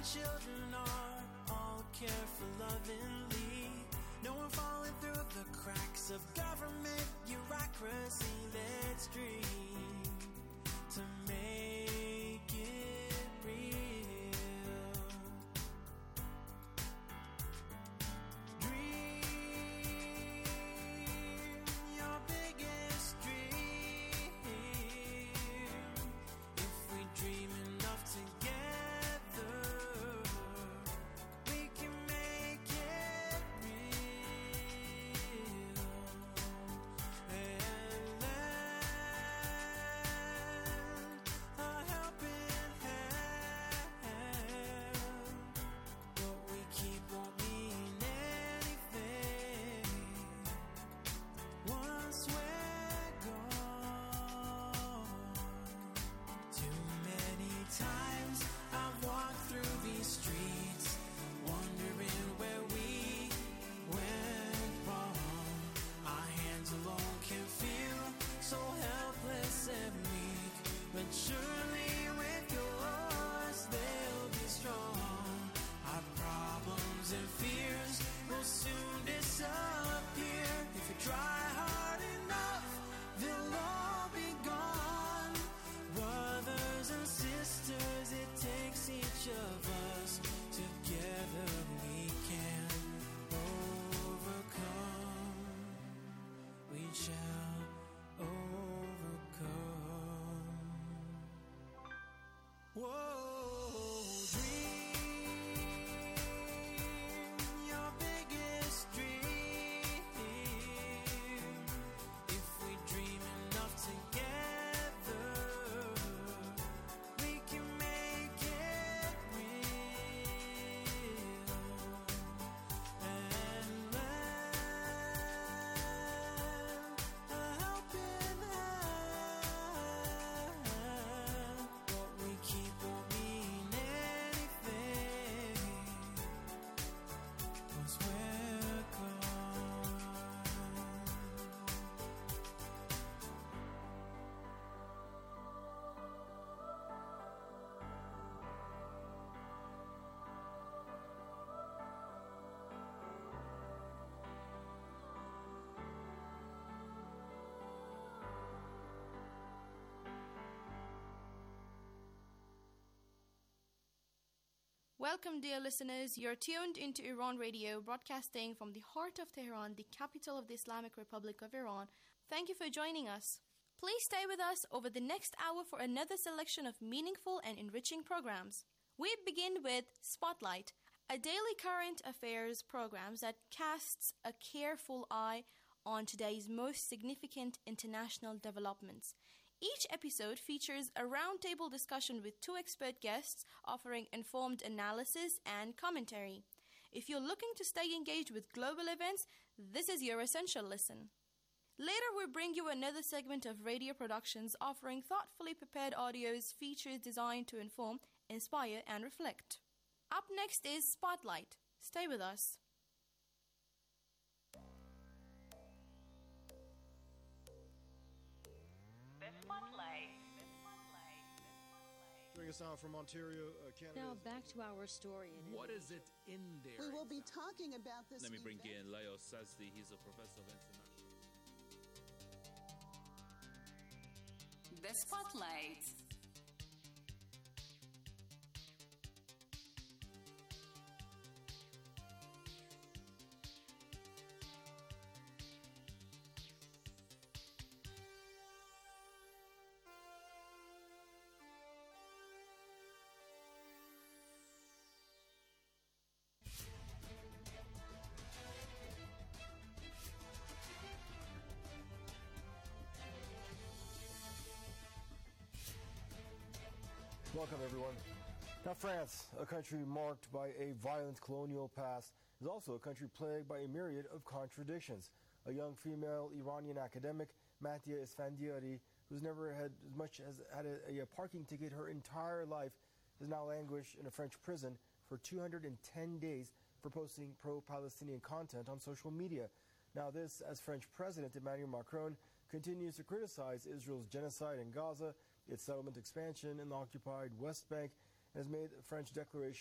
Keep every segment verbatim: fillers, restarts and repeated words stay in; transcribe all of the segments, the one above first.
children are all cared for lovingly. No one falling through the cracks of government bureaucracy. Let's dream to make it real. Dream your biggest dream. If we dream enough together, we can make it real. And lend a helping hand. What we keep won't mean anything once we're gone. Too many times I've walked through these streets, wondering where we went wrong. Our hands alone can feel so helpless and weak, but surely with yours they'll be strong. Our problems and fears will soon disappear. If you try hard enough, they'll all be gone. Brothers and sisters, it takes each of us. Together we can overcome. We shall overcome. Whoa, dream your biggest dream. If we dream enough together, we can make it real. And lend a helping hand. What we keep won't mean anything once we're gone. Welcome, dear listeners. You're tuned into Iran Radio, broadcasting from the heart of Tehran, the capital of the Islamic Republic of Iran. Thank you for joining us. Please stay with us over the next hour for another selection of meaningful and enriching programs. We begin with Spotlight, a daily current affairs program that casts a careful eye on today's most significant international developments. Each episode features a roundtable discussion with two expert guests offering informed analysis and commentary. If you're looking to stay engaged with global events, this is your essential listen. Later, we'll bring you another segment of radio productions offering thoughtfully prepared audios, features designed to inform, inspire, and reflect. Up next is Spotlight. Stay with us. The Spotlight. Bring us out from Ontario, uh, Canada. Now back to our story. In What is it in there? We will be talking about this. Let me bring event. in Leo Sazdi. He's a professor of international. The Spotlight. Welcome, everyone. Now, France, a country marked by a violent colonial past, is also a country plagued by a myriad of contradictions. A young female Iranian academic, Matia Esfandiari, who's never had as much as had a, a parking ticket her entire life, is now languished in a French prison for two hundred ten days for posting pro-Palestinian content on social media. Now this, as French President Emmanuel Macron continues to criticize Israel's genocide in Gaza, its settlement expansion in the occupied West Bank, and has made a French declaration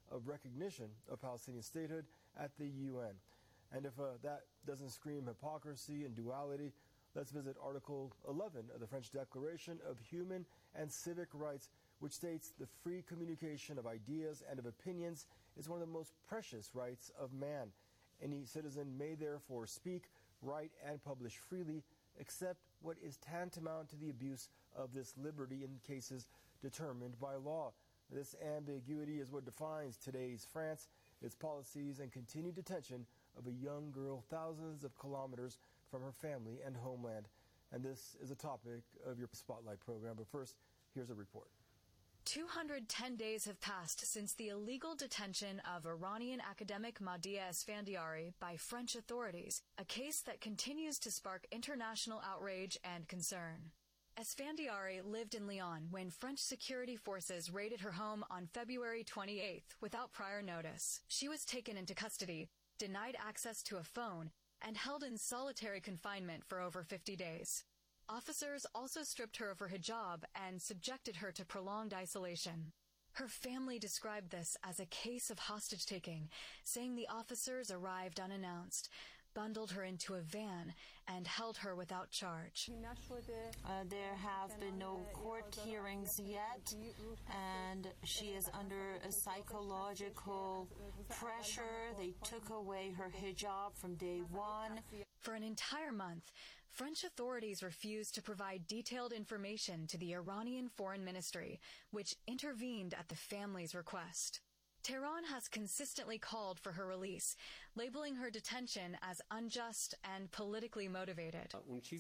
of recognition of Palestinian statehood at the U N. And if uh, that doesn't scream hypocrisy and duality, let's visit Article eleven of the French Declaration of Human and Civic Rights, which states the free communication of ideas and of opinions is one of the most precious rights of man. Any citizen may therefore speak, write, and publish freely, except what is tantamount to the abuse of this liberty in cases determined by law. This ambiguity is what defines today's France, its policies, and continued detention of a young girl thousands of kilometers from her family and homeland. And this is a topic of your Spotlight program. But first, here's a report. two hundred ten days have passed since the illegal detention of Iranian academic Mahdia Esfandiari by French authorities, a case that continues to spark international outrage and concern. Esfandiari lived in Lyon when French security forces raided her home on February twenty-eighth without prior notice. She was taken into custody, denied access to a phone, and held in solitary confinement for over fifty days. Officers also stripped her of her hijab and subjected her to prolonged isolation. Her family described this as a case of hostage-taking, saying the officers arrived unannounced, bundled her into a van, and held her without charge. Uh, there have been no court hearings yet, and she is under a psychological pressure. They took away her hijab from day one. For an entire month, French authorities refused to provide detailed information to the Iranian Foreign Ministry, which intervened at the family's request. Tehran has consistently called for her release, labeling her detention as unjust and politically motivated.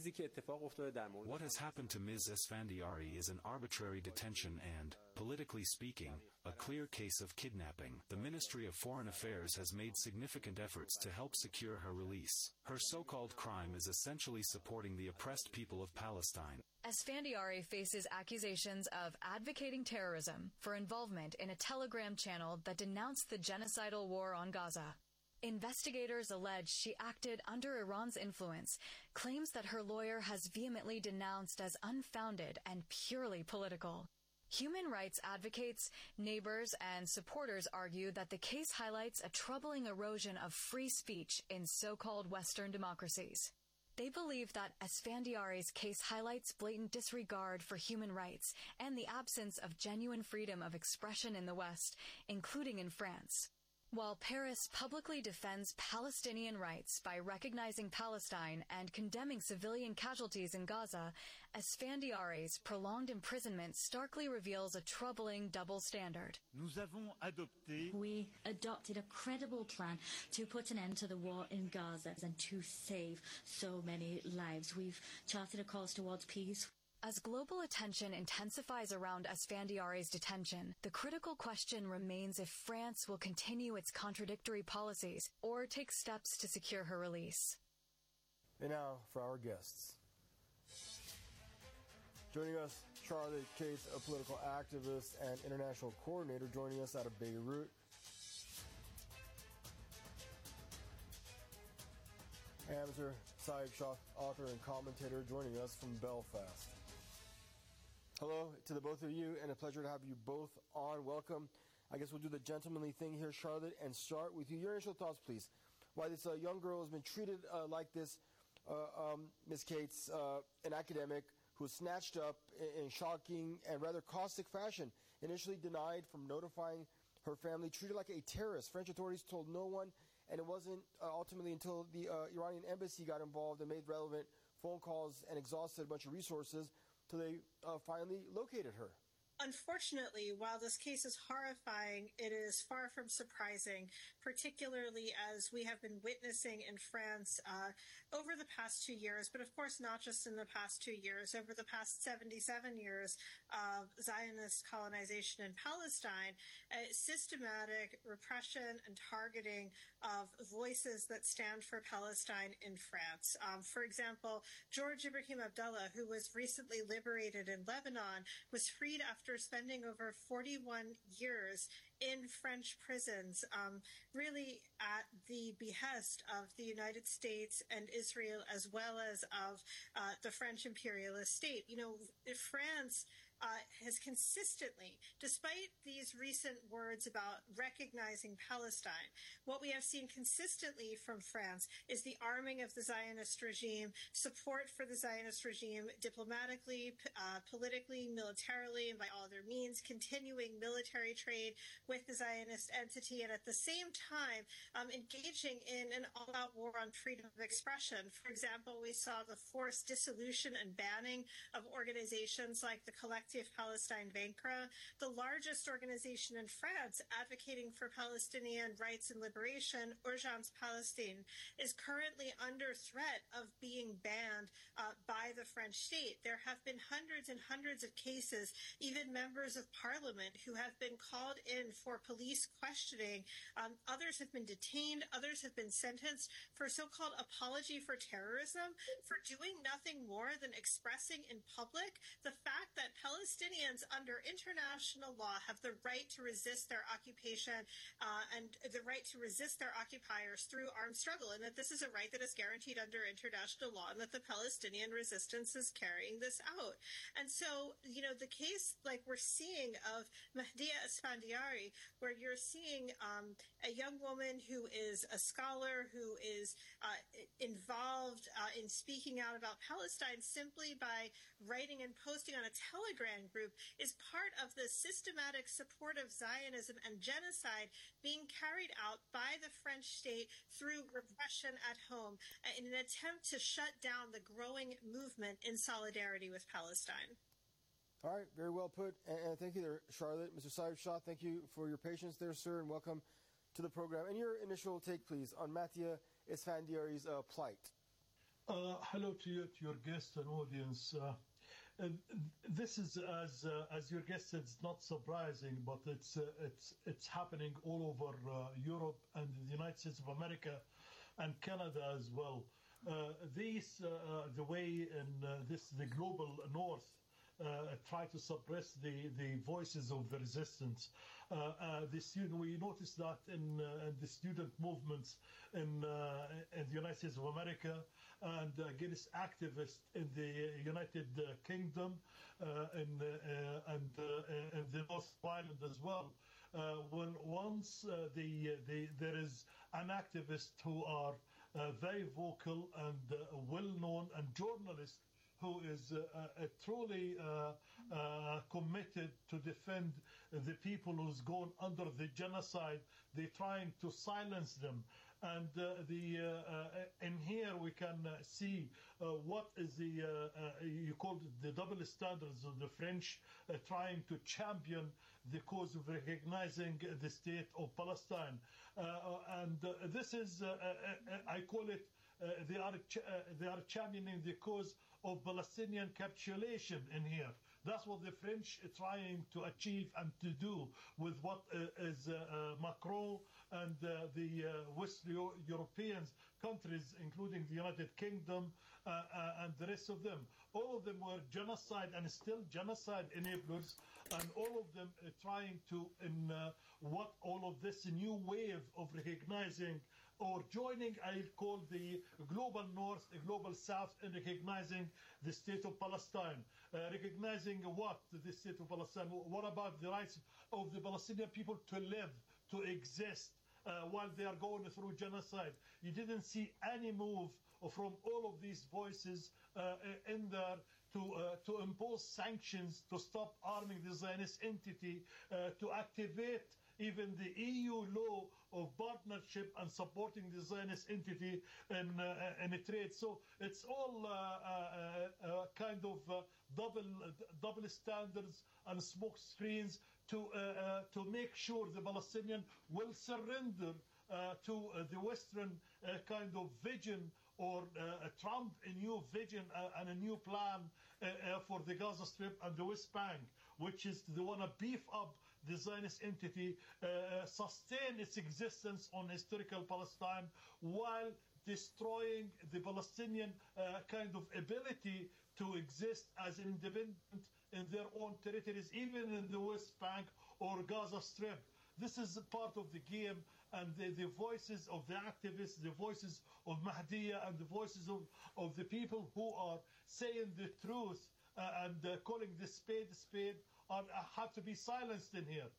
What has happened to Miz Esfandiari is an arbitrary detention and, politically speaking, a clear case of kidnapping. The Ministry of Foreign Affairs has made significant efforts to help secure her release. Her so-called crime is essentially supporting the oppressed people of Palestine. Esfandiari faces accusations of advocating terrorism for involvement in a Telegram channel that denounced the genocidal war on Gaza. Investigators allege she acted under Iran's influence, claims that her lawyer has vehemently denounced as unfounded and purely political. Human rights advocates, neighbors, and supporters argue that the case highlights a troubling erosion of free speech in so-called Western democracies. They believe that Esfandiari's case highlights blatant disregard for human rights and the absence of genuine freedom of expression in the West, including in France. While Paris publicly defends Palestinian rights by recognizing Palestine and condemning civilian casualties in Gaza, Esfandiari's prolonged imprisonment starkly reveals a troubling double standard. We adopted a credible plan to put an end to the war in Gaza and to save so many lives. We've charted a course towards peace. As global attention intensifies around Esfandiari's detention, the critical question remains if France will continue its contradictory policies or take steps to secure her release. And now for our guests. Joining us, Charlotte Cates, a political activist and international coordinator, joining us out of Beirut. Amateur Saeed Shah, author and commentator, joining us from Belfast. Hello to the both of you, and a pleasure to have you both on. Welcome. I guess we'll do the gentlemanly thing here, Charlotte, and start with you. Your initial thoughts, please. Why this uh, young girl has been treated uh, like this, uh, um, Miz Cates, uh, an academic who was snatched up in, in shocking and rather caustic fashion, initially denied from notifying her family, treated like a terrorist. French authorities told no one, and it wasn't uh, ultimately until the uh, Iranian embassy got involved and made relevant phone calls and exhausted a bunch of resources till they uh, finally located her. Unfortunately, while this case is horrifying, it is far from surprising, particularly as we have been witnessing in France uh, over the past two years, but of course not just in the past two years, over the past seventy-seven years of Zionist colonization in Palestine, a systematic repression and targeting of voices that stand for Palestine in France. Um, for example, George Ibrahim Abdullah, who was recently liberated in Lebanon, was freed after spending over forty-one years in French prisons, um, really at the behest of the United States and Israel, as well as of uh, the French imperialist state. You know, France uh, has consistently, despite these recent words about recognizing Palestine, what we have seen consistently from France is the arming of the Zionist regime, support for the Zionist regime diplomatically, uh, politically, militarily, and by all other means, continuing military trade with the Zionist entity, and at the same time um, engaging in an all-out war on freedom of expression. For example, we saw the forced dissolution and banning of organizations like the Collective Palestine Vaincre, the largest organization in France advocating for Palestinian rights and liberation. Urgence Palestine is currently under threat of being banned uh, by the French state. There have been hundreds and hundreds of cases, even members of parliament who have been called in for police questioning. Um, others have been detained. Others have been sentenced for so-called apology for terrorism, for doing nothing more than expressing in public the fact that Palestinians under international law have the right to resist their occupation uh, and the right to resist their occupiers through armed struggle, and that this is a right that is guaranteed under international law, and that the Palestinian resistance is carrying this out. And so, you know, the case like we're seeing of Mahdia Esfandiari, where you're seeing um, a young woman who is a scholar, who is uh, involved uh, in speaking out about Palestine simply by writing and posting on a Telegram group, is part of the systematic support of Zionism and genocide being carried out by the French state through repression at home in an attempt to shut down the growing movement in solidarity with Palestine. All right, very well put. And, and thank you there, Charlotte. Mister Saib Shah, thank you for your patience there, sir, and welcome to the program. And your initial take, please, on Mahdia Esfandiari's uh, plight. Uh, hello to you, to your guests and audience. Uh, uh, this is, as uh, as your guest said, it's not surprising, but it's uh, it's it's happening all over uh, Europe and the United States of America and Canada as well. Uh, these uh, uh, the way in uh, this the global North uh, try to suppress the the voices of the resistance. Uh, uh, the student, we noticed that in, uh, in the student movements in uh, in the United States of America and against activists in the United uh, Kingdom uh, in, uh, and uh, in the North Ireland as well. Uh, when once uh, the, the there is an activist who are uh, very vocal and uh, well known, and journalist who is uh, uh, truly uh, uh, committed to defend the people who's gone under the genocide. They're trying to silence them. And uh, the uh, uh, in here we can uh, see uh, what is the, uh, uh, you call it the double standards of the French uh, trying to champion the cause of recognizing the state of Palestine. Uh, and uh, this is, uh, uh, I call it, uh, they, are ch- uh, they are championing the cause of Palestinian capitulation in here. That's what the French are trying to achieve and to do with what uh, is uh, uh, Macron and uh, the uh, West Euro- European countries, including the United Kingdom uh, uh, and the rest of them. All of them were genocide and still genocide enablers, and all of them are trying to, in uh, what all of this new wave of recognizing or joining, I call the global North, the global South, in recognizing the state of Palestine. Uh, recognizing what? The state of Palestine. What about the rights of the Palestinian people to live, to exist, uh, while they are going through genocide? You didn't see any move from all of these voices uh, in there to uh, to impose sanctions, to stop arming the Zionist entity, uh, to activate even the E U law of partnership and supporting the Zionist entity in, uh, in a trade. So it's all uh, uh, uh, kind of uh, double uh, double standards and smoke screens to uh, uh, to make sure the Palestinian will surrender uh, to uh, the Western uh, kind of vision, or uh, Trump a new vision uh, and a new plan uh, uh, for the Gaza Strip and the West Bank, which is they want to beef up the Zionist entity, uh, sustain its existence on historical Palestine while destroying the Palestinian uh, kind of ability to exist as independent in their own territories, even in the West Bank or Gaza Strip. This is part of the game, and the, the voices of the activists, the voices of Mahdia, and the voices of, of the people who are saying the truth uh, and uh, calling this spade a spade are, uh, have to be silenced in here.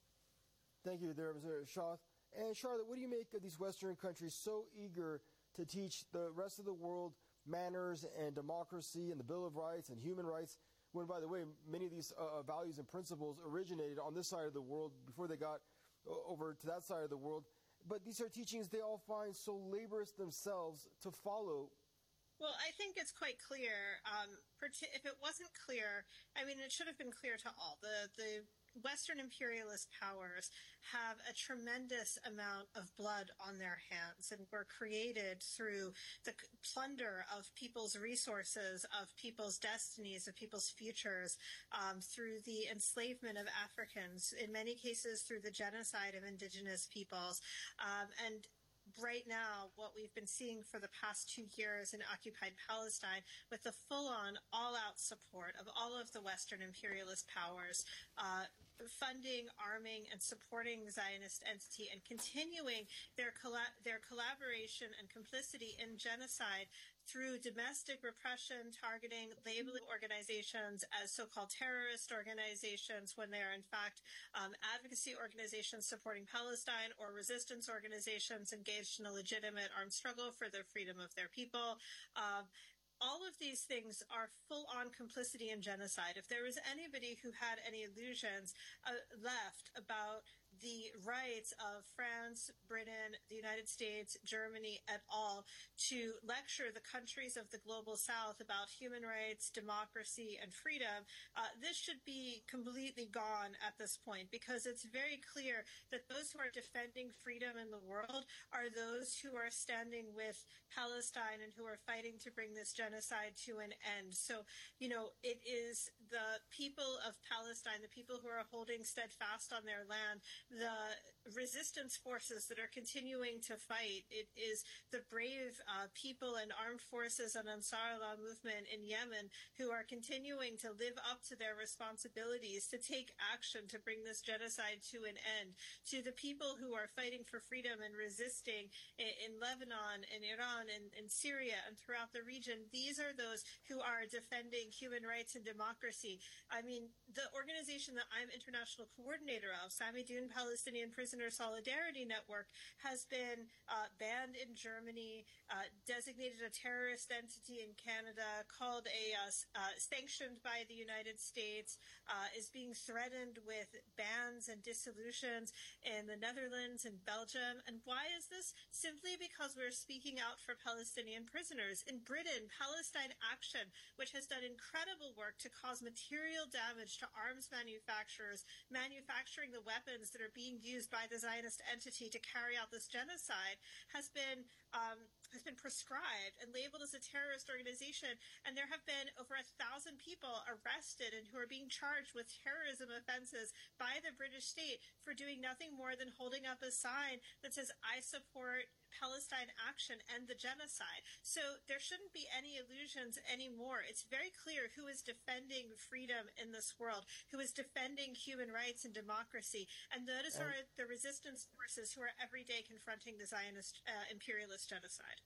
Thank you there, Mister Shah. And Charlotte, what do you make of these Western countries so eager to teach the rest of the world manners and democracy and the Bill of Rights and human rights, when, by the way, many of these uh, values and principles originated on this side of the world before they got uh, over to that side of the world? But these are teachings they all find so laborious themselves to follow. Well, I think it's quite clear. Um, if it wasn't clear, I mean, it should have been clear to all. The, the Western imperialist powers have a tremendous amount of blood on their hands and were created through the plunder of people's resources, of people's destinies, of people's futures, um, through the enslavement of Africans, in many cases through the genocide of indigenous peoples. Um, and right now, what we've been seeing for the past two years in occupied Palestine, with the full-on, all-out support of all of the Western imperialist powers, uh, funding, arming, and supporting the Zionist entity, and continuing their colla- their collaboration and complicity in genocide through domestic repression, targeting, labeling organizations as so-called terrorist organizations when they are in fact um, advocacy organizations supporting Palestine or resistance organizations engaged in a legitimate armed struggle for the freedom of their people. Um, All of these things are full-on complicity in genocide. If there was anybody who had any illusions uh, left about the rights of France, Britain, the United States, Germany, et al. To lecture the countries of the global south about human rights, democracy, and freedom, uh, this should be completely gone at this point, because it's very clear that those who are defending freedom in the world are those who are standing with Palestine and who are fighting to bring this genocide to an end. So, you know, it is the people of Palestine, the people who are holding steadfast on their land, the resistance forces that are continuing to fight. It is the brave uh, people and armed forces and Ansar Allah movement in Yemen who are continuing to live up to their responsibilities to take action to bring this genocide to an end. To the people who are fighting for freedom and resisting in, in Lebanon, in Iran, and in, in Syria, and throughout the region, these are those who are defending human rights and democracy. I mean, the organization that I'm international coordinator of, Samidun Palestinian Prisoner Solidarity Network, has been uh, banned in Germany, uh, designated a terrorist entity in Canada, called a uh, uh, sanctioned by the United States, uh, is being threatened with bans and dissolutions in the Netherlands and Belgium. And why is this? Simply because we're speaking out for Palestinian prisoners. In Britain, Palestine Action, which has done incredible work to cause material damage to arms manufacturers, manufacturing the weapons that are being used by the Zionist entity to carry out this genocide, has been um, has been prescribed and labeled as a terrorist organization. And there have been over a thousand people arrested and who are being charged with terrorism offenses by the British state for doing nothing more than holding up a sign that says, "I support Palestine Action and the genocide." So there shouldn't be any illusions anymore. It's very clear who is defending freedom in this world, who is defending human rights and democracy. And those are the resistance forces who are every day confronting the Zionist uh, imperialist genocide.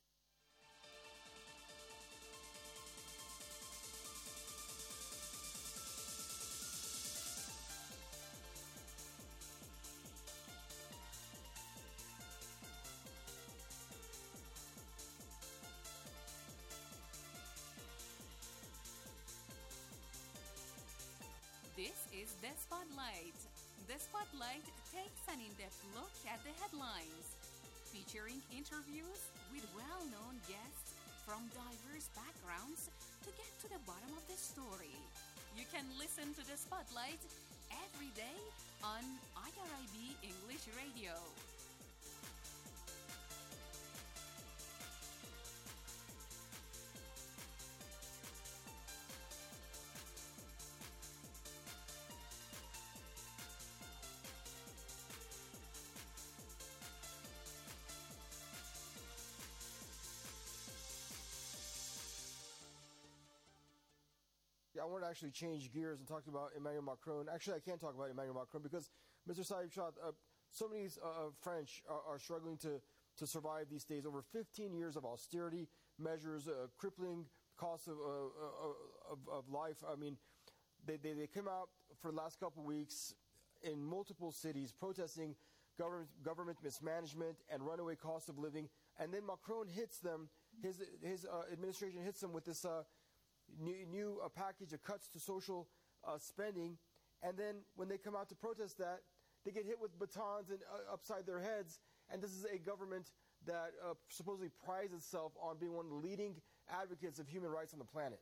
This is The Spotlight. The Spotlight takes an in-depth look at the headlines, featuring interviews with well-known guests from diverse backgrounds to get to the bottom of the story. You can listen to The Spotlight every day on I R I B English Radio. I want to actually change gears and talk about Emmanuel Macron. Actually, I can't talk about Emmanuel Macron because, Mister Saib Shah, uh, so many uh, French are, are struggling to, to survive these days. Over fifteen years of austerity measures, uh, crippling cost of, uh, of, of life. I mean, they, they, they came out for the last couple of weeks in multiple cities protesting government, government mismanagement and runaway cost of living. And then Macron hits them, his, his uh, administration hits them with this uh, new, new uh, package of cuts to social uh, spending. And then when they come out to protest that, they get hit with batons and uh, upside their heads. And this is a government that uh, supposedly prides itself on being one of the leading advocates of human rights on the planet.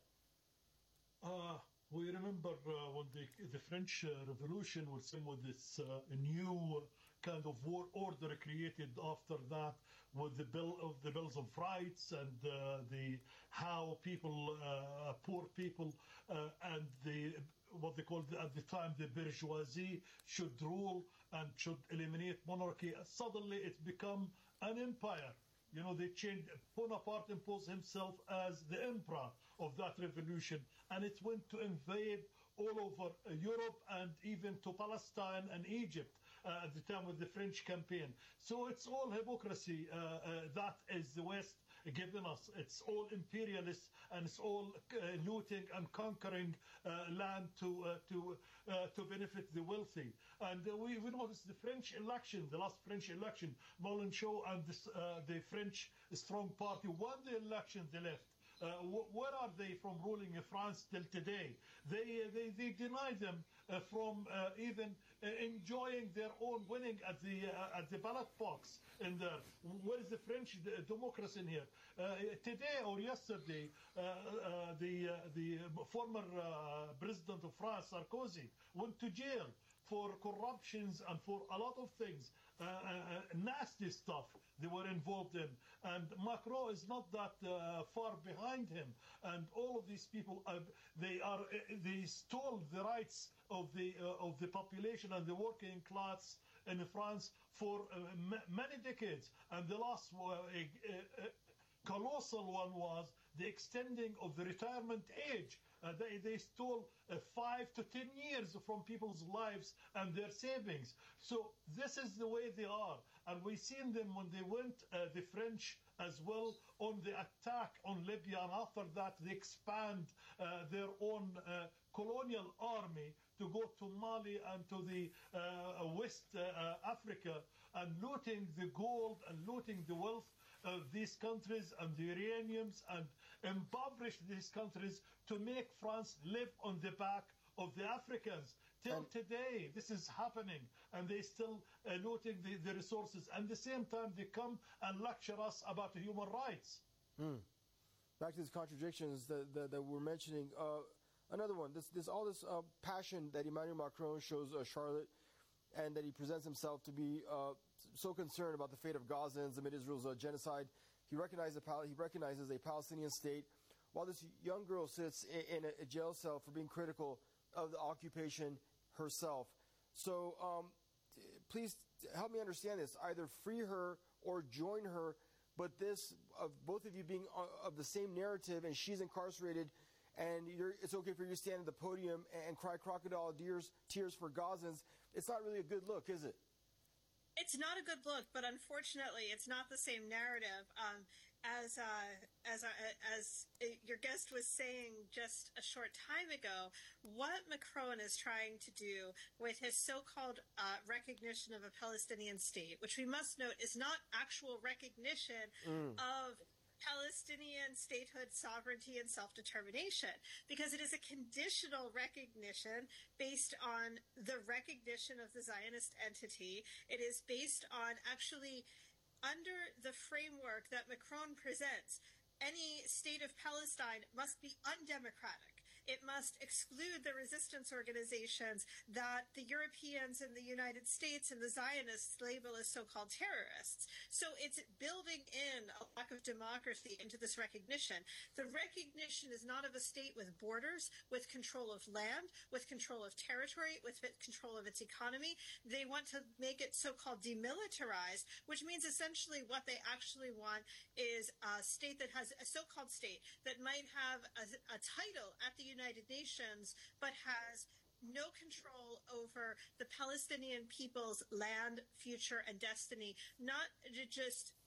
Uh, we remember uh, when the, the French uh, Revolution was in with this uh, new kind of war order created after that, with the bill of the bills of rights and uh, the how people, uh, poor people, uh, and the what they called at the time the bourgeoisie should rule and should eliminate monarchy. Suddenly, it's become an empire. You know, they changed. Bonaparte imposed himself as the emperor of that revolution, and it went to invade all over uh, Europe and even to Palestine and Egypt uh, at the time of the French campaign. So it's all hypocrisy uh, uh, that is the West given us. It's all imperialist, and it's all uh, looting and conquering uh, land to uh, to uh, to benefit the wealthy. And uh, we we noticed the French election, the last French election, Mélenchon and this, uh, the French Strong Party won the election. They left. Uh, wh- where are they from ruling France till today? They they, they deny them uh, from uh, even uh, enjoying their own winning at the uh, at the ballot box. And uh, where is the French d- democracy in here? Uh, today or yesterday, uh, uh, the uh, the former uh, president of France, Sarkozy, went to jail for corruptions and for a lot of things, uh, uh, nasty stuff they were involved in. And Macron is not that uh, far behind him. And all of these people, uh, they are uh, they stole the rights of the uh, of the population and the working class in France for uh, m- many decades. And the last uh, uh, colossal one was the extending of the retirement age. Uh, they, they stole uh, five to ten years from people's lives and their savings. So this is the way they are. And we seen them when they went, uh, the French as well, on the attack on Libya. And after that, they expand uh, their own uh, colonial army to go to Mali and to the uh, West uh, Africa, and looting the gold and looting the wealth of these countries and the uraniums, and impoverish these countries to make France live on the back of the Africans. Till and today, this is happening, and they still uh, looting the, the resources. And at the same time, they come and lecture us about human rights. Mm. Back to these contradictions that, that, that we're mentioning. Uh, another one, this, this all this uh, passion that Emmanuel Macron shows uh, Charlotte, and that he presents himself to be uh, so concerned about the fate of Gazans amid Israel's uh, genocide. He recognizes, a Pal- he recognizes a Palestinian state, while this young girl sits in, in a, a jail cell for being critical of the occupation herself. So um, t- please help me understand this. Either free her or join her, but this, of both of you being uh, of the same narrative, and she's incarcerated, and you're, it's okay for you to stand at the podium and cry crocodile tears, tears for Gazans. It's not really a good look, is it? It's not a good look, but unfortunately, it's not the same narrative. Um, as uh, as uh, as your guest was saying just a short time ago, what Macron is trying to do with his so-called uh, recognition of a Palestinian state, which we must note is not actual recognition mm. of Palestinian statehood, sovereignty, and self-determination, because it is a conditional recognition based on the recognition of the Zionist entity. It is based on actually, under the framework that Macron presents, any state of Palestine must be undemocratic. It must exclude the resistance organizations that the Europeans and the United States and the Zionists label as so-called terrorists. So it's building in a lack of democracy into this recognition. The recognition is not of a state with borders, with control of land, with control of territory, with control of its economy. They want to make it so-called demilitarized, which means essentially what they actually want is a state that has a so-called state that might have a, a title at the United Nations, but has no control over the Palestinian people's land, future, and destiny, not just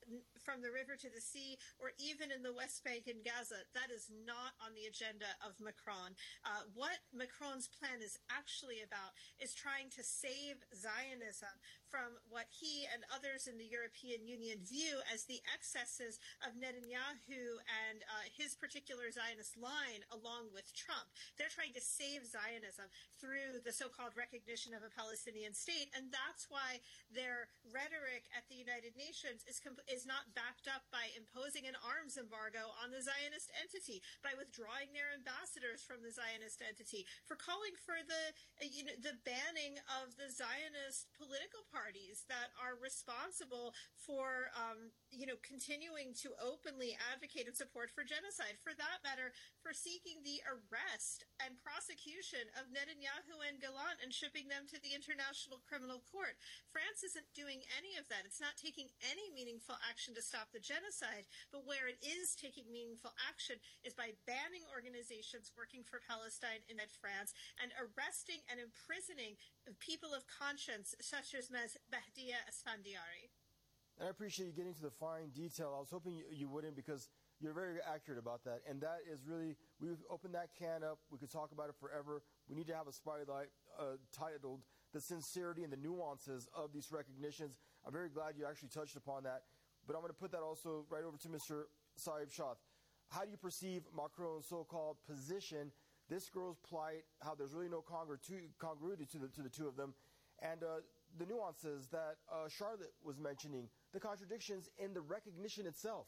from the river to the sea, or even in the West Bank and Gaza. That is not on the agenda of Macron. Uh, what Macron's plan is actually about is trying to save Zionism from what he and others in the European Union view as the excesses of Netanyahu and uh, his particular Zionist line, along with Trump. They're trying to save Zionism through the so-called recognition of a Palestinian state, and that's why their rhetoric at the United Nations is comp- is not backed up by imposing an arms embargo on the Zionist entity, by withdrawing their ambassadors from the Zionist entity, for calling for the uh, you know the banning of the Zionist political parties that are responsible for um, you know continuing to openly advocate and support for genocide. For that matter, for seeking the arrest and prosecution of Netanyahu and Gallant and shipping them to the International Criminal Court. France isn't doing any of that. It's not taking any meaningful action to stop the genocide, but where it is taking meaningful action is by banning organizations working for Palestine in France and arresting and imprisoning people of conscience such as Mahdia Esfandiari. And I appreciate you getting to the fine detail. I was hoping you, you wouldn't, because you're very accurate about that. And that is really, we've opened that can up. We could talk about it forever. We need to have a spotlight uh, titled The Sincerity and the Nuances of These Recognitions. I'm very glad you actually touched upon that. But I'm going to put that also right over to Mister Saeb Shaath. How do you perceive Macron's so-called position, this girl's plight, how there's really no congru- congruity to the, to the two of them, and uh, the nuances that uh, Charlotte was mentioning, the contradictions in the recognition itself?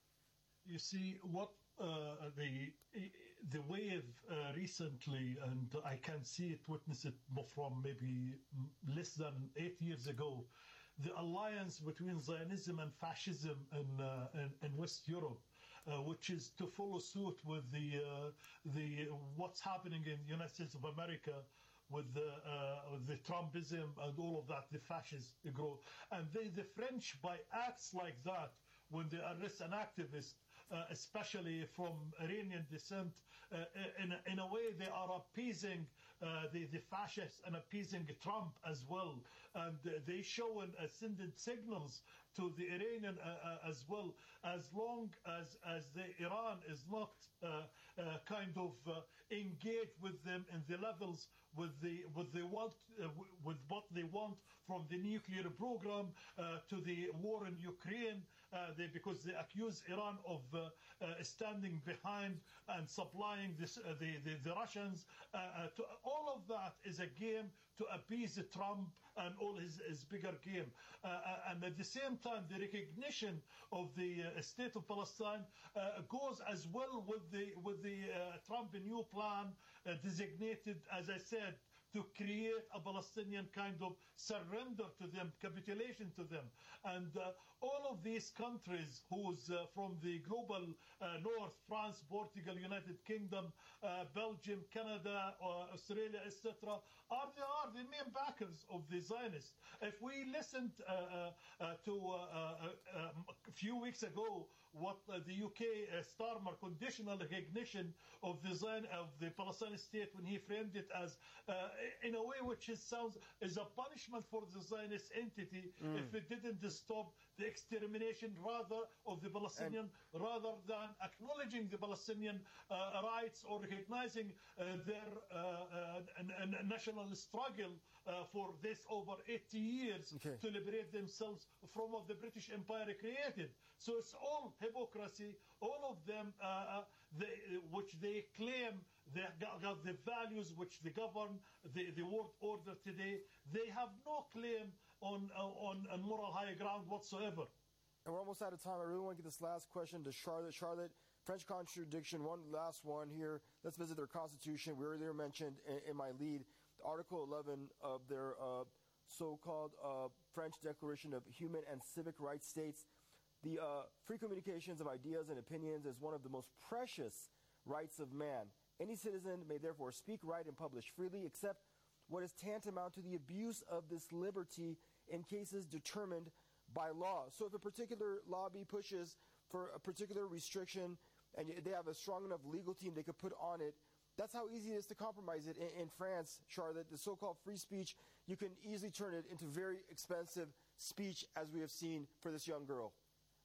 You see, what uh, the the wave uh, recently, and I can see it, witness it from maybe less than eight years ago, the alliance between Zionism and fascism in, uh, in, in West Europe, uh, which is to follow suit with the uh, the what's happening in the United States of America with the, uh, the Trumpism and all of that, the fascist growth. And they, the French, by acts like that, when they arrest an activist, uh, especially from Iranian descent, uh, in, a, in a way they are appeasing uh, the, the fascists and appeasing Trump as well. And uh, they show and uh, sending signals to the Iranian uh, uh, as well, as long as, as the Iran is not uh, uh, kind of uh, engaged with them in the levels with the with they want uh, with what they want from the nuclear program uh, to the war in Ukraine, uh, they, because they accuse Iran of uh, uh, standing behind and supplying this, uh, the, the the Russians. Uh, uh, to, all of that is a game to appease Trump and all his, his bigger game. Uh, and at the same time, the recognition of the uh, state of Palestine uh, goes as well with the with the uh, Trump new plan uh, designated, as I said, to create a Palestinian kind of surrender to them, capitulation to them. And uh, all of these countries who's uh, from the global uh, north, France, Portugal, United Kingdom, uh, Belgium, Canada, uh, Australia, et cetera, are the, are the main backers of the Zionists. If we listened uh, uh, uh, to uh, uh, uh, a few weeks ago what uh, the U K uh, Starmer conditional recognition of the Zion, of the Palestinian state, when he framed it as uh, in a way which is, sounds is a punishment for the Zionist entity mm. if it didn't stop the extermination rather of the Palestinian, and rather than acknowledging the Palestinian uh, rights or recognizing uh, their uh, uh, national struggle uh, for this over eighty years okay. to liberate themselves from what the British Empire created. So it's all hypocrisy, all of them, uh, they, which they claim they got the values which they govern the, the world order today. They have no claim on, uh, on on moral high ground whatsoever. And we're almost out of time. I really want to get this last question to Charlotte. Charlotte, French contradiction, one last one here. Let's visit their constitution. We earlier mentioned in, in my lead Article eleven of their uh, so-called uh, French Declaration of Human and Civic Rights states, the uh, free communications of ideas and opinions is one of the most precious rights of man. Any citizen may therefore speak, write, and publish freely, except what is tantamount to the abuse of this liberty in cases determined by law. So if a particular lobby pushes for a particular restriction and they have a strong enough legal team they could put on it, that's how easy it is to compromise it. In, in France, Charlotte, the so-called free speech, you can easily turn it into very expensive speech, as we have seen for this young girl.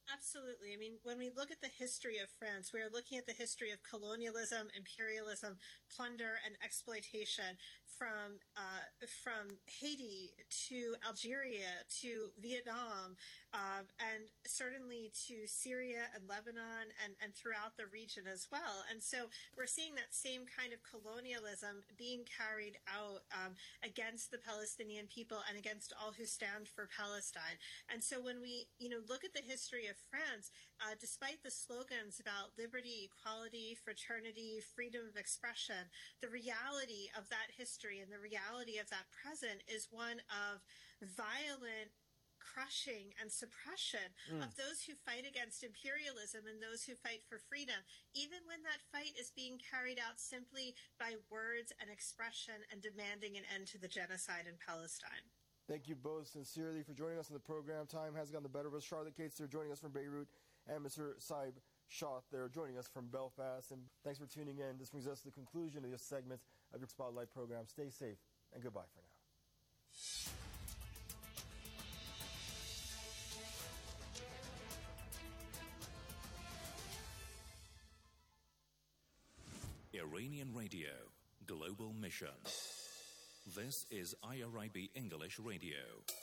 Absolutely. I mean, when we look at the history of France, we are looking at the history of colonialism, imperialism, plunder, and exploitation from uh, from Haiti to Algeria to Vietnam, uh, and certainly to Syria and Lebanon and, and throughout the region as well. And so we're seeing that same kind of colonialism being carried out um, against the Palestinian people and against all who stand for Palestine. And so when we, you know, look at the history of France, uh, despite the slogans about liberty, equality, fraternity, freedom of expression, the reality of that history and the reality of that present is one of violent crushing and suppression mm. of those who fight against imperialism and those who fight for freedom, even when that fight is being carried out simply by words and expression and demanding an end to the genocide in Palestine. Thank you both sincerely for joining us on the program. Time has gone the better of us. Charlotte Cates, they're joining us from Beirut, and Mister Saib Shah, they're joining us from Belfast. And thanks for tuning in. This brings us to the conclusion of this segment of your Spotlight program. Stay safe, and goodbye for now. Iranian Radio, Global Mission. This is I R I B English Radio.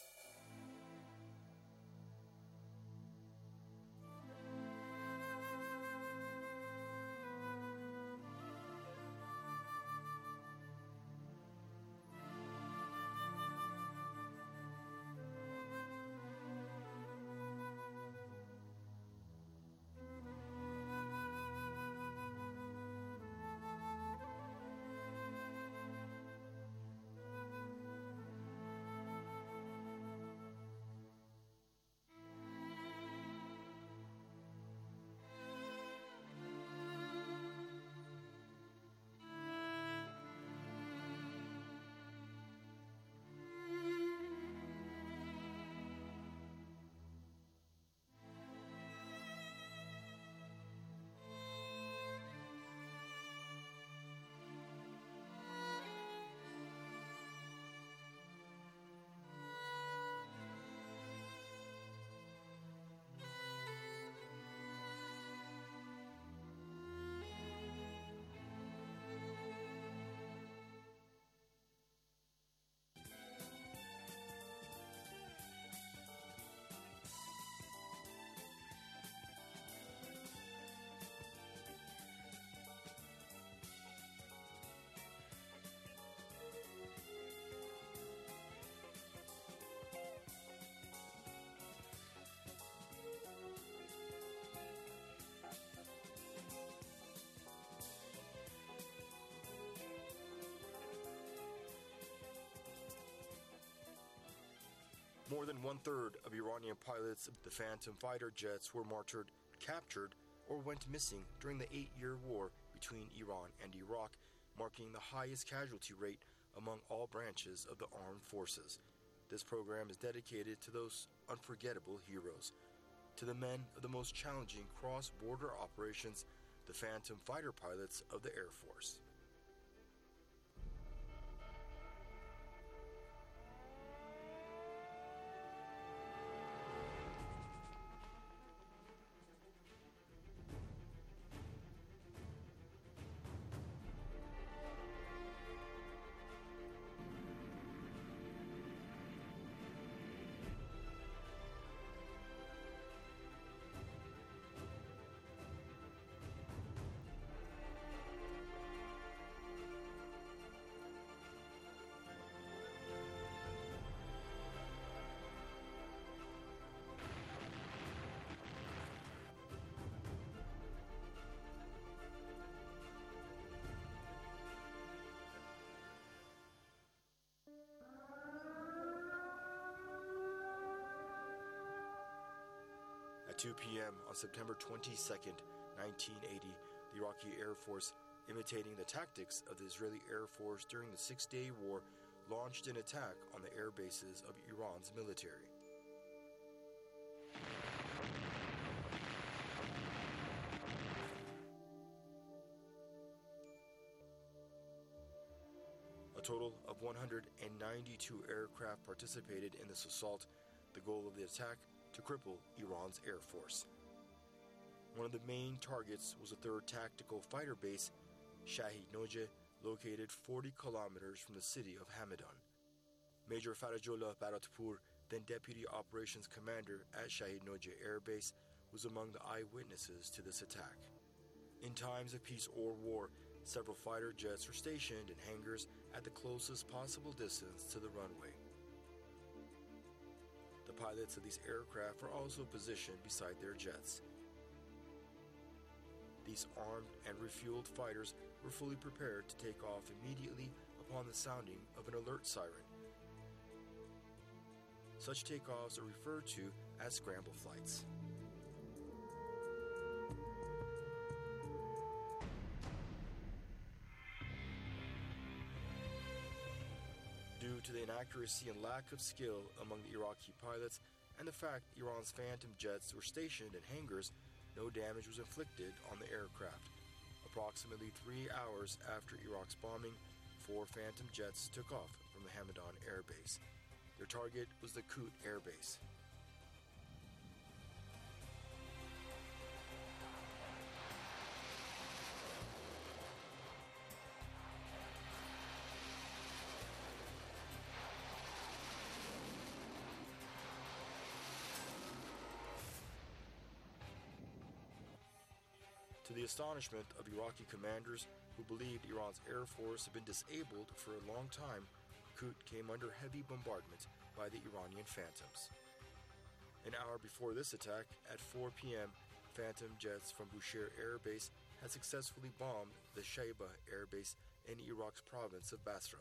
More than one-third of Iranian pilots of the Phantom fighter jets were martyred, captured, or went missing during the eight-year war between Iran and Iraq, marking the highest casualty rate among all branches of the armed forces. This program is dedicated to those unforgettable heroes, to the men of the most challenging cross-border operations, the Phantom fighter pilots of the Air Force. At two p.m. on September twenty-second, nineteen eighty, the Iraqi Air Force, imitating the tactics of the Israeli Air Force during the Six-Day War, launched an attack on the air bases of Iran's military. A total of one hundred ninety-two aircraft participated in this assault. The goal of the attack: to cripple Iran's Air Force. One of the main targets was the third Tactical Fighter Base, Shahid Noje, located forty kilometers from the city of Hamadan. Major Farajullah Baratpur, then Deputy Operations Commander at Shahid Noje Air Base, was among the eyewitnesses to this attack. In times of peace or war, several fighter jets were stationed in hangars at the closest possible distance to the runway. The pilots of these aircraft were also positioned beside their jets. These armed and refueled fighters were fully prepared to take off immediately upon the sounding of an alert siren. Such takeoffs are referred to as scramble flights. Due to the inaccuracy and lack of skill among the Iraqi pilots and the fact Iran's Phantom jets were stationed in hangars, no damage was inflicted on the aircraft. Approximately three hours after Iraq's bombing, four Phantom jets took off from the Hamadan Air Base. Their target was the Kut Air Base. To the astonishment of Iraqi commanders who believed Iran's Air Force had been disabled for a long time, Kut came under heavy bombardment by the Iranian Phantoms. An hour before this attack, at four p.m., Phantom jets from Bushehr Air Base had successfully bombed the Shaibah Air Base in Iraq's province of Basra.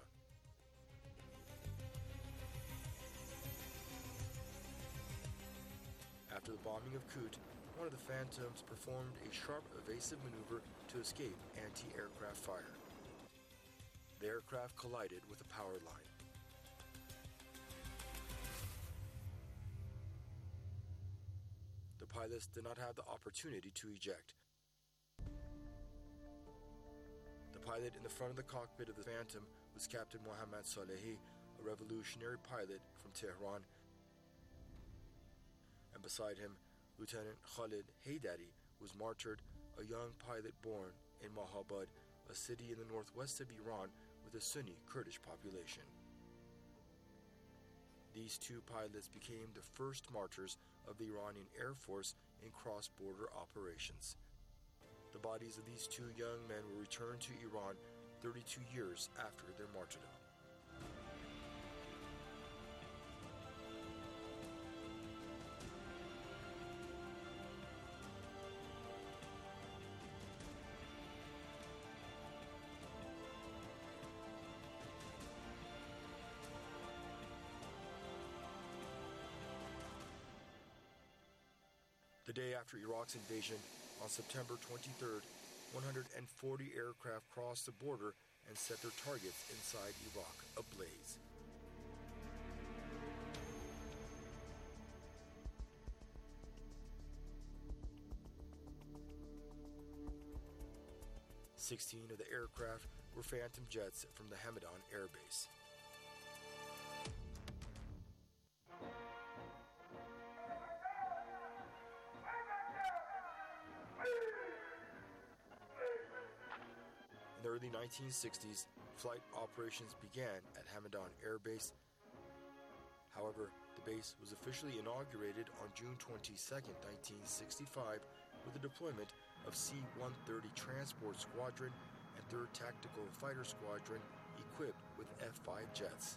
After the bombing of Kut, one of the Phantoms performed a sharp evasive maneuver to escape anti-aircraft fire. The aircraft collided with a power line. The pilots did not have the opportunity to eject. The pilot in the front of the cockpit of the Phantom was Captain Mohammad Salehi, a revolutionary pilot from Tehran, and beside him, Lieutenant Khalid Haydari was martyred, a young pilot born in Mahabad, a city in the northwest of Iran with a Sunni Kurdish population. These two pilots became the first martyrs of the Iranian Air Force in cross-border operations. The bodies of these two young men were returned to Iran thirty-two years after their martyrdom. The day after Iraq's invasion, on September twenty-third, one hundred forty aircraft crossed the border and set their targets inside Iraq ablaze. Sixteen of the aircraft were Phantom jets from the Hamadan Air Base. In the early nineteen sixties, flight operations began at Hamadan Air Base. However, the base was officially inaugurated on June twenty-second, nineteen sixty-five, with the deployment of C one thirty Transport Squadron and third Tactical Fighter Squadron equipped with F five jets.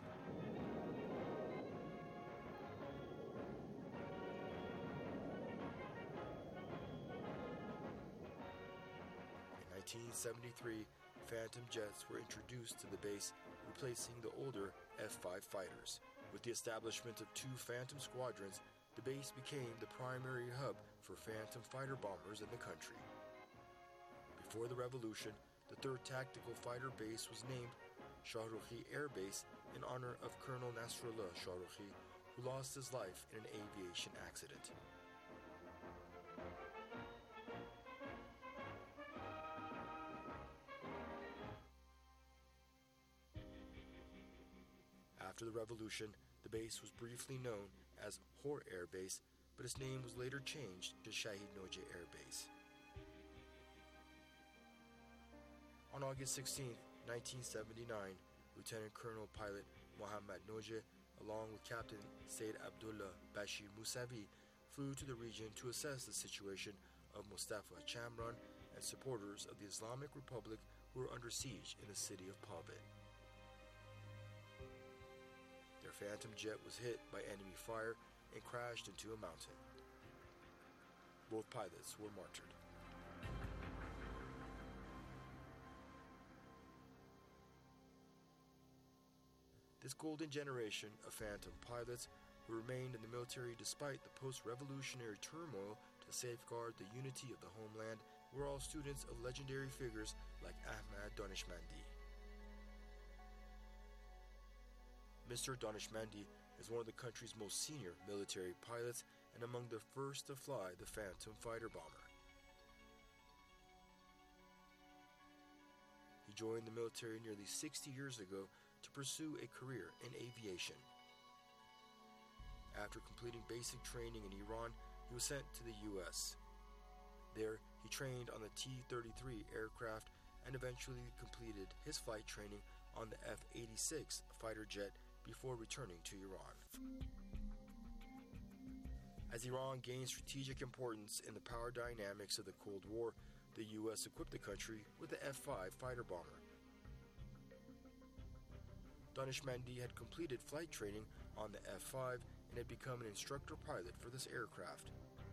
In nineteen seventy-three, Phantom jets were introduced to the base, replacing the older F five fighters. With the establishment of two Phantom squadrons, the base became the primary hub for Phantom fighter bombers in the country. Before the revolution, the third Tactical Fighter Base was named Shahrukhi Air Base in honor of Colonel Nasrullah Shahrukhi, who lost his life in an aviation accident. After the revolution, the base was briefly known as Hor Air Base, but its name was later changed to Shahid Noje Air Base. August sixteenth, nineteen seventy-nine, Lieutenant Colonel Pilot Mohammad Noje, along with Captain Sayyid Abdullah Bashir Musavi, flew to the region to assess the situation of Mustafa Chamran and supporters of the Islamic Republic who were under siege in the city of Pavit. Their Phantom jet was hit by enemy fire and crashed into a mountain. Both pilots were martyred. This golden generation of Phantom pilots who remained in the military despite the post-revolutionary turmoil to safeguard the unity of the homeland were all students of legendary figures like Ahmad Daneshmandi. Mister Daneshmandi is one of the country's most senior military pilots and among the first to fly the Phantom fighter bomber. He joined the military nearly sixty years ago to pursue a career in aviation. After completing basic training in Iran, he was sent to the U S. There, he trained on the T thirty-three aircraft and eventually completed his flight training on the F eighty-six fighter jet before returning to Iran. As Iran gained strategic importance in the power dynamics of the Cold War, the U S equipped the country with the F five fighter bomber. Daneshmandi had completed flight training on the F five and had become an instructor pilot for this aircraft.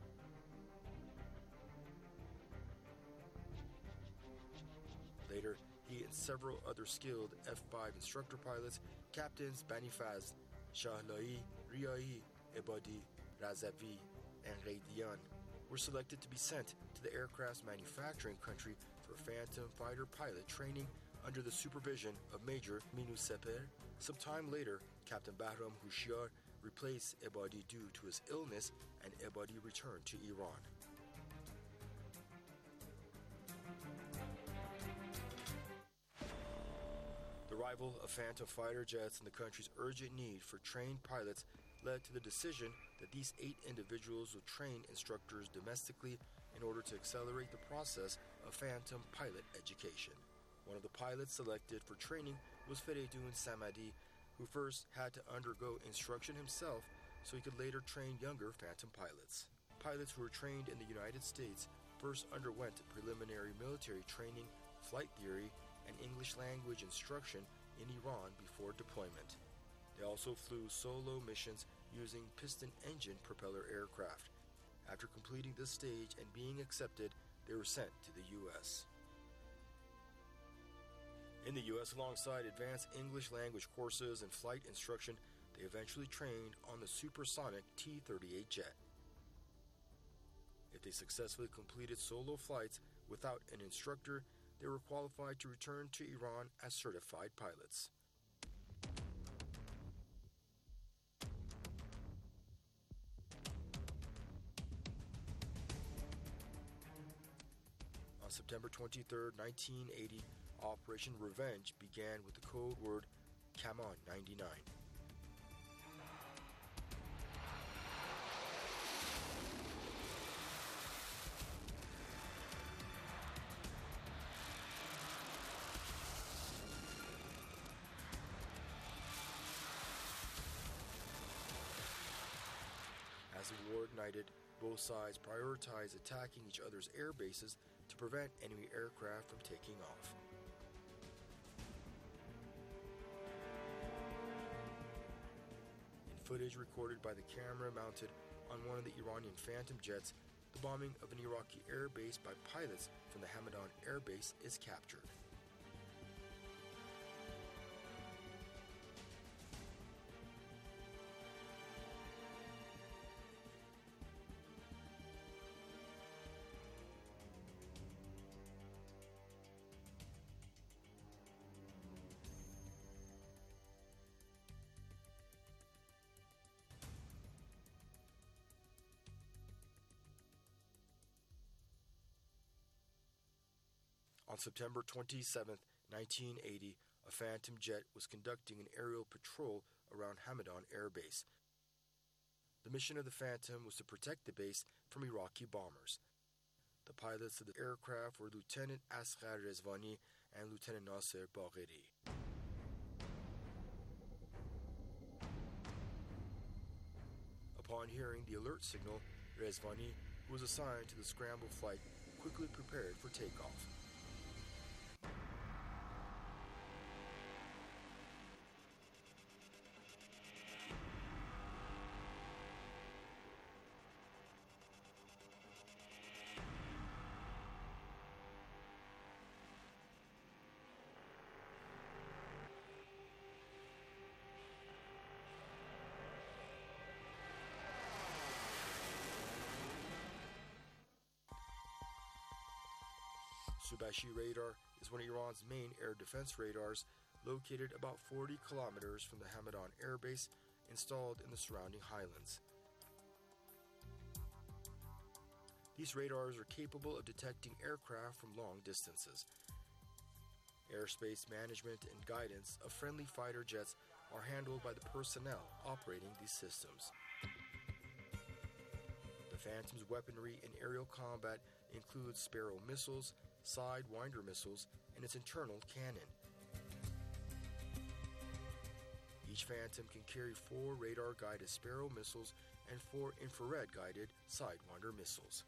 Later, he and several other skilled F five instructor pilots, Captains Banifaz, Shahlai, Riai, Ebadi, Razavi, and Raidian, were selected to be sent to the aircraft's manufacturing country for Phantom fighter pilot training under the supervision of Major Minu Seper. Some time later, Captain Bahram Hushiar replaced Ebadi due to his illness, and Ebadi returned to Iran. The arrival of Phantom fighter jets and the country's urgent need for trained pilots led to the decision that these eight individuals would train instructors domestically in order to accelerate the process of Phantom pilot education. One of the pilots selected for training was Feridun Samadi, who first had to undergo instruction himself so he could later train younger Phantom pilots. Pilots who were trained in the United States first underwent preliminary military training, flight theory, and English language instruction in Iran before deployment. They also flew solo missions using piston engine propeller aircraft. After completing this stage and being accepted, they were sent to the U S. In the U S, alongside advanced English language courses and flight instruction, they eventually trained on the supersonic T thirty-eight jet. If they successfully completed solo flights without an instructor, they were qualified to return to Iran as certified pilots. On September twenty-third, nineteen eighty, Operation Revenge began with the code word Kaman ninety-nine. As the war ignited, both sides prioritized attacking each other's air bases to prevent enemy aircraft from taking off. In footage recorded by the camera mounted on one of the Iranian Phantom jets, the bombing of an Iraqi air base by pilots from the Hamadan Air Base is captured. On September twenty-seventh, nineteen eighty, a Phantom jet was conducting an aerial patrol around Hamadan Air Base. The mission of the Phantom was to protect the base from Iraqi bombers. The pilots of the aircraft were Lieutenant Asghar Rezvani and Lieutenant Nasser Bagheri. Upon hearing the alert signal, Rezvani, who was assigned to the scramble flight, quickly prepared for takeoff. Subashi radar is one of Iran's main air defense radars, located about forty kilometers from the Hamadan Air Base, installed in the surrounding highlands. These radars are capable of detecting aircraft from long distances. Airspace management and guidance of friendly fighter jets are handled by the personnel operating these systems. The Phantom's weaponry in aerial combat includes Sparrow missiles, Sidewinder missiles, and its internal cannon. Each Phantom can carry four radar-guided Sparrow missiles and four infrared-guided Sidewinder missiles.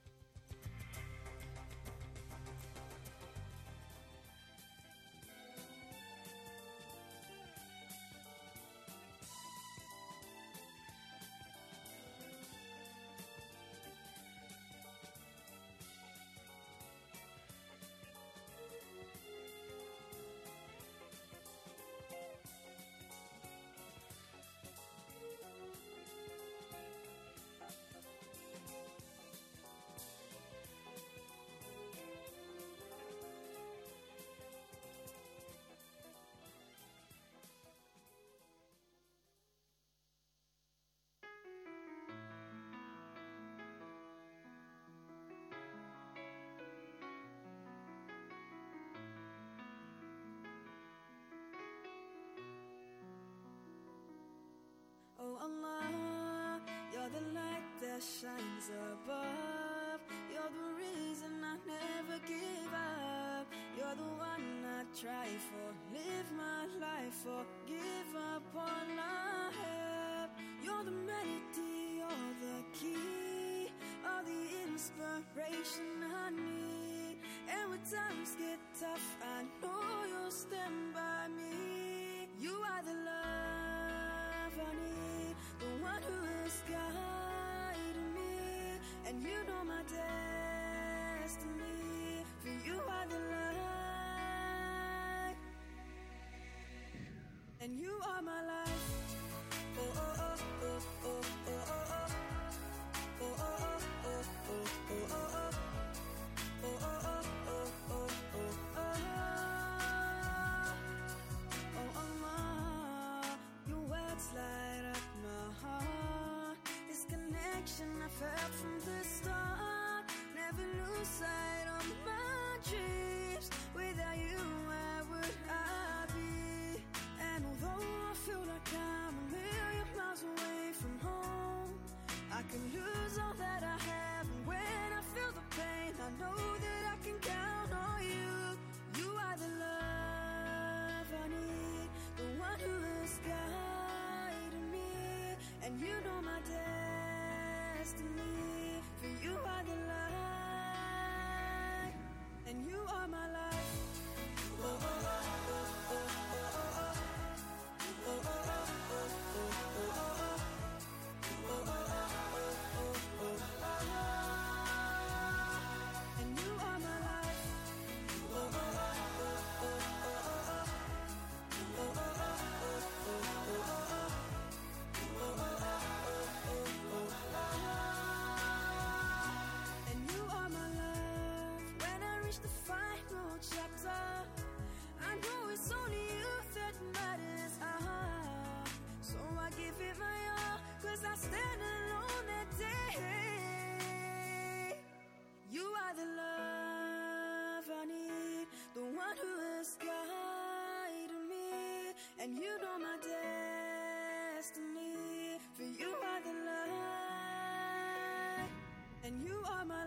Oh Allah, you're the light that shines above. You're the reason I never give up. You're the one I try for, live my life for, give up all I have. You're the melody, you're the key, all the inspiration I need. And when times get tough, I know you'll stand by me. You are the love I need, the one who is guiding me, and you know my destiny. For you are the light, and you are my life. Oh oh oh oh oh oh oh oh oh oh oh oh oh oh oh. Oh, oh, oh, oh, oh, oh, oh, oh, Allah, your words light up my heart. This connection I felt from the start. Never lose sight of my dreams. Without you, where would I be? And although I feel like I'm a million miles away from home, I can lose all that I have. And when I feel the pain, I know that I can count on you. You are the love I need, the one who is guiding me, and you know my destiny. For you are the light, and you are my life. Oh, oh, oh, oh, oh, oh, oh, oh. Oh, oh, oh, oh, oh, oh, oh, oh. Oh, oh, oh, oh, oh, oh, oh. And you are my life. Oh, oh, oh, oh, oh, oh, oh, oh. Oh, oh, oh, oh, oh, oh, oh, oh. Oh, oh, oh, oh, oh, oh. And you are my love. When I reach the final chapter, I know it's only you that matters. Ah, so I give it my all, 'cause I stand alone that day. You are the love I need, the one who is guiding me, and you know my destiny. For you are the light, and you are my